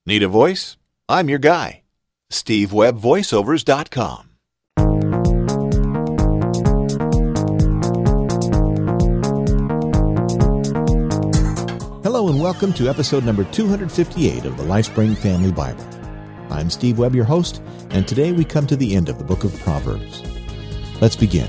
Need a voice? I'm your guy. SteveWebbVoiceovers.com. Hello and welcome to episode number 258 of the LifeSpring Family Bible. I'm Steve Webb, your host, and today we come to the end of the book of Proverbs. Let's begin.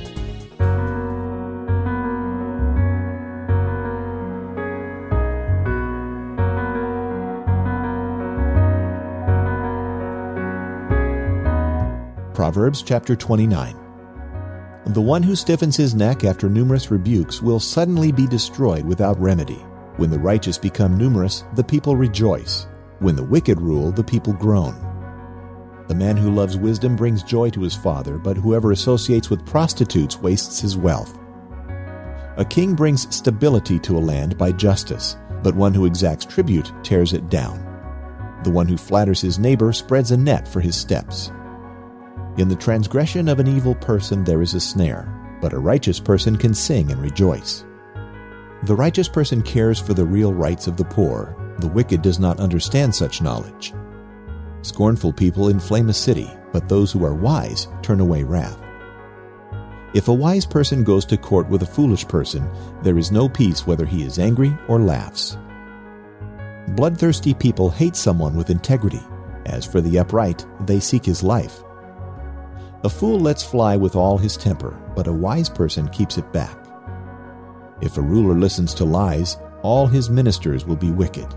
Proverbs chapter 29. The one who stiffens his neck after numerous rebukes will suddenly be destroyed without remedy. When the righteous become numerous, the people rejoice. When the wicked rule, the people groan. The man who loves wisdom brings joy to his father, but whoever associates with prostitutes wastes his wealth. A king brings stability to a land by justice, but one who exacts tribute tears it down. The one who flatters his neighbor spreads a net for his steps. In the transgression of an evil person there is a snare, but a righteous person can sing and rejoice. The righteous person cares for the real rights of the poor. The wicked does not understand such knowledge. Scornful people inflame a city, but those who are wise turn away wrath. If a wise person goes to court with a foolish person, there is no peace whether he is angry or laughs. Bloodthirsty people hate someone with integrity. As for the upright, they seek his life. A fool lets fly with all his temper, but a wise person keeps it back. If a ruler listens to lies, all his ministers will be wicked.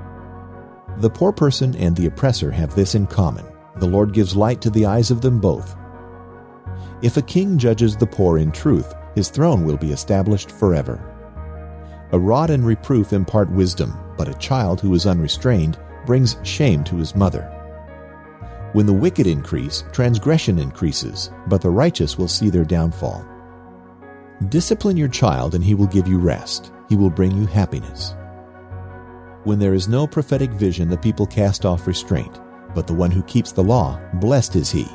The poor person and the oppressor have this in common: the Lord gives light to the eyes of them both. If a king judges the poor in truth, his throne will be established forever. A rod and reproof impart wisdom, but a child who is unrestrained brings shame to his mother. When the wicked increase, transgression increases, but the righteous will see their downfall. Discipline your child and he will give you rest. He will bring you happiness. When there is no prophetic vision, the people cast off restraint, but the one who keeps the law, blessed is he.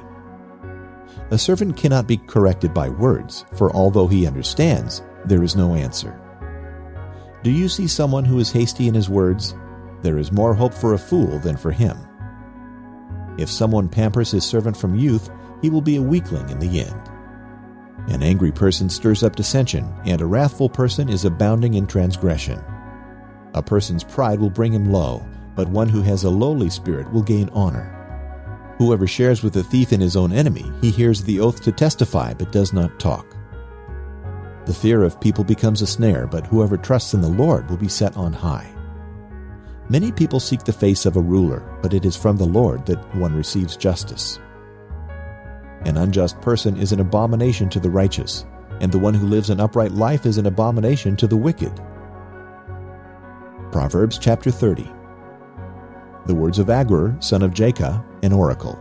A servant cannot be corrected by words, for although he understands, there is no answer. Do you see someone who is hasty in his words? There is more hope for a fool than for him. If someone pampers his servant from youth, he will be a weakling in the end. An angry person stirs up dissension, and a wrathful person is abounding in transgression. A person's pride will bring him low, but one who has a lowly spirit will gain honor. Whoever shares with a thief in his own enemy, he hears the oath to testify but does not talk. The fear of people becomes a snare, but whoever trusts in the Lord will be set on high. Many people seek the face of a ruler, but it is from the Lord that one receives justice. An unjust person is an abomination to the righteous, and the one who lives an upright life is an abomination to the wicked. Proverbs chapter 30. The words of Agur, son of Jacob, an oracle.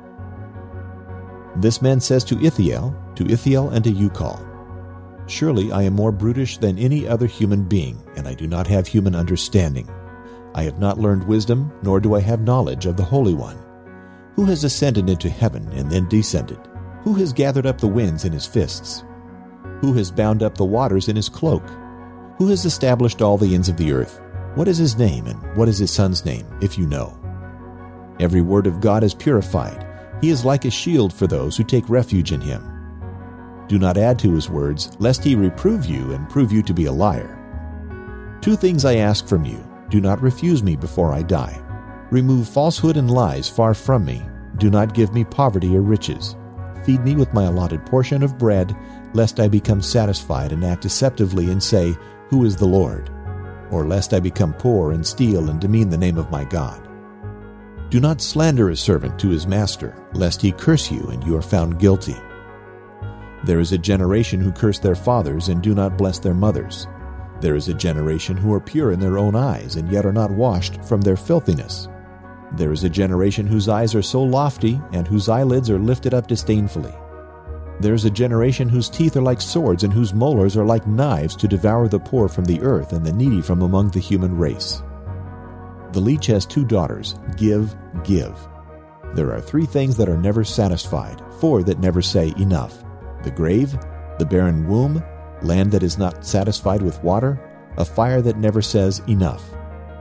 This man says to Ithiel and to Ucal, "Surely I am more brutish than any other human being, and I do not have human understanding. I have not learned wisdom, nor do I have knowledge of the Holy One. Who has ascended into heaven and then descended? Who has gathered up the winds in his fists? Who has bound up the waters in his cloak? Who has established all the ends of the earth? What is his name, and what is his son's name, if you know? Every word of God is purified. He is like a shield for those who take refuge in him. Do not add to his words, lest he reprove you and prove you to be a liar. 2 things I ask from you. Do not refuse me before I die. Remove falsehood and lies far from me. Do not give me poverty or riches. Feed me with my allotted portion of bread, lest I become satisfied and act deceptively and say, 'Who is the Lord?' Or lest I become poor and steal and demean the name of my God. Do not slander a servant to his master, lest he curse you and you are found guilty. There is a generation who curse their fathers and do not bless their mothers. There is a generation who are pure in their own eyes and yet are not washed from their filthiness. There is a generation whose eyes are so lofty and whose eyelids are lifted up disdainfully. There is a generation whose teeth are like swords and whose molars are like knives to devour the poor from the earth and the needy from among the human race. The leech has 2 daughters, give, give. There are 3 things that are never satisfied, 4 that never say enough: the grave, the barren womb, land that is not satisfied with water, a fire that never says enough.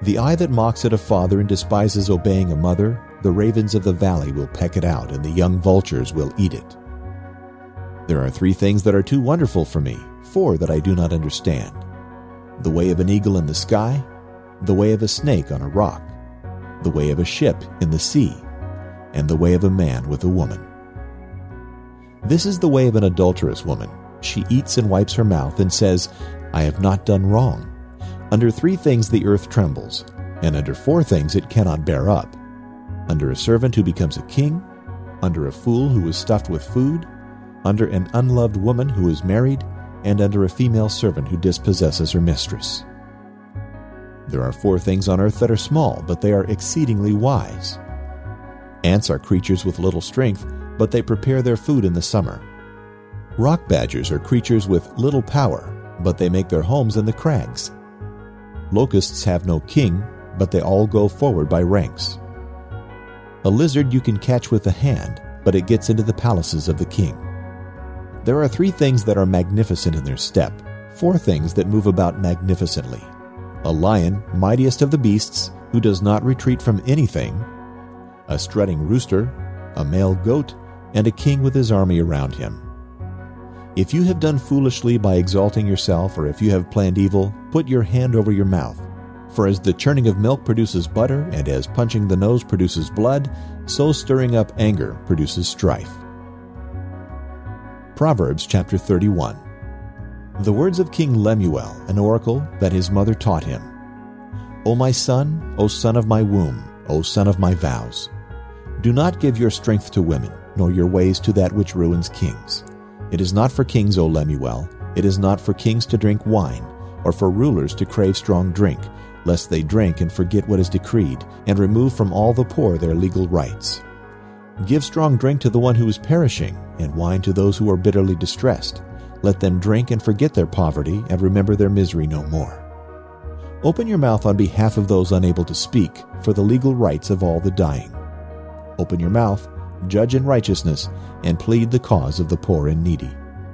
The eye that mocks at a father and despises obeying a mother, the ravens of the valley will peck it out, and the young vultures will eat it. There are 3 things that are too wonderful for me, 4 that I do not understand. The way of an eagle in the sky, the way of a snake on a rock, the way of a ship in the sea, and the way of a man with a woman. This is the way of an adulterous woman. She eats and wipes her mouth and says, I have not done wrong. Under 3 things the earth trembles, and under 4 things it cannot bear up. Under a servant who becomes a king, under a fool who is stuffed with food, under an unloved woman who is married, and under a female servant who dispossesses her mistress. There are 4 things on earth that are small, but they are exceedingly wise. Ants are creatures with little strength, but they prepare their food in the summer. Rock badgers are creatures with little power, but they make their homes in the crags. Locusts have no king, but they all go forward by ranks. A lizard you can catch with a hand, but it gets into the palaces of the king. There are 3 things that are magnificent in their step, 4 things that move about magnificently. A lion, mightiest of the beasts, who does not retreat from anything, a strutting rooster, a male goat, and a king with his army around him. If you have done foolishly by exalting yourself, or if you have planned evil, put your hand over your mouth. For as the churning of milk produces butter, and as punching the nose produces blood, so stirring up anger produces strife. Proverbs chapter 31. The words of King Lemuel, an oracle that his mother taught him. O my son, O son of my womb, O son of my vows, do not give your strength to women, nor your ways to that which ruins kings. It is not for kings, O Lemuel, it is not for kings to drink wine, or for rulers to crave strong drink, lest they drink and forget what is decreed, and remove from all the poor their legal rights. Give strong drink to the one who is perishing, and wine to those who are bitterly distressed. Let them drink and forget their poverty, and remember their misery no more. Open your mouth on behalf of those unable to speak, for the legal rights of all the dying. Open your mouth, judge in righteousness, and plead the cause of the poor and needy.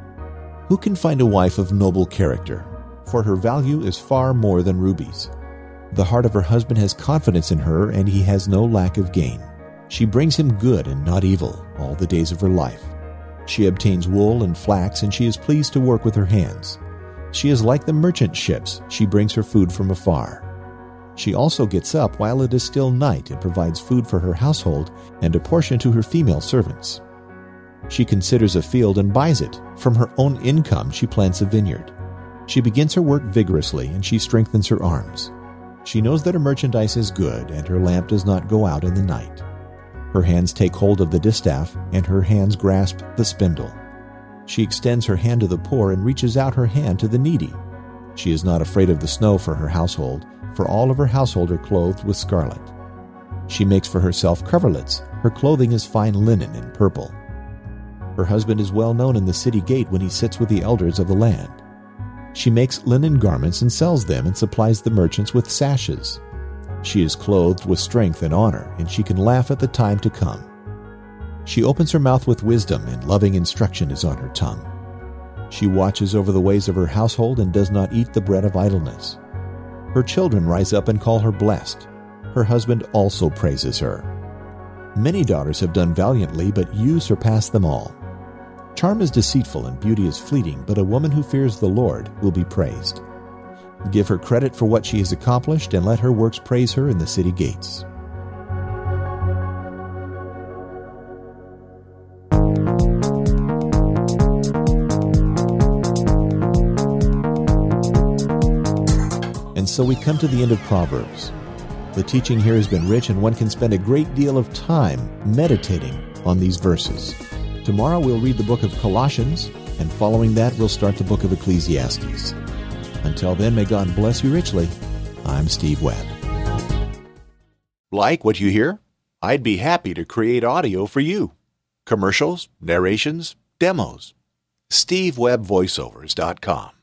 Who can find a wife of noble character? For her value is far more than rubies. The heart of her husband has confidence in her, and he has no lack of gain. She brings him good and not evil all the days of her life. She obtains wool and flax, and she is pleased to work with her hands. She is like the merchant ships. She brings her food from afar. She also gets up while it is still night and provides food for her household and a portion to her female servants. She considers a field and buys it. From her own income she plants a vineyard. She begins her work vigorously, and she strengthens her arms. She knows that her merchandise is good, and her lamp does not go out in the night. Her hands take hold of the distaff, and her hands grasp the spindle. She extends her hand to the poor and reaches out her hand to the needy. She is not afraid of the snow for her household, for all of her household are clothed with scarlet. She makes for herself coverlets. Her clothing is fine linen and purple. Her husband is well known in the city gate when he sits with the elders of the land. She makes linen garments and sells them, and supplies the merchants with sashes. She is clothed with strength and honor, and she can laugh at the time to come. She opens her mouth with wisdom, and loving instruction is on her tongue. She watches over the ways of her household and does not eat the bread of idleness. Her children rise up and call her blessed. Her husband also praises her. Many daughters have done valiantly, but you surpass them all. Charm is deceitful and beauty is fleeting, but a woman who fears the Lord will be praised. Give her credit for what she has accomplished, and let her works praise her in the city gates. And so we come to the end of Proverbs. The teaching here has been rich, and one can spend a great deal of time meditating on these verses. Tomorrow we'll read the book of Colossians, and following that we'll start the book of Ecclesiastes. Until then, may God bless you richly. I'm Steve Webb. Like what you hear? I'd be happy to create audio for you. Commercials, narrations, demos. SteveWebbVoiceovers.com